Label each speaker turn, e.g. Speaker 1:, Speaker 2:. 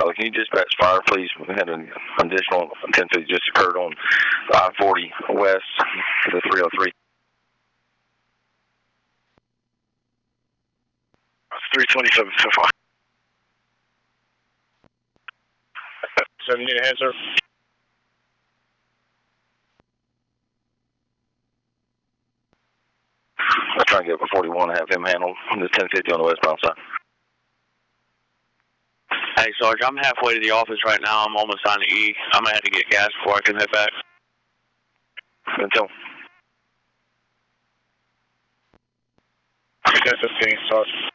Speaker 1: Bradley. Can you dispatch fire, please? We had an additional 10-50 just occurred on I-40 west to the 303.
Speaker 2: 327 so far. 7, need a hand, sir.
Speaker 1: Let's try and get up a 41 and have him handle the 10-50 on the westbound side.
Speaker 3: Hey, Sarge, I'm halfway to the office right now. I'm almost on the E. I'm going to have to get gas before I can head back.
Speaker 1: Until.
Speaker 2: 10-15, Sarge.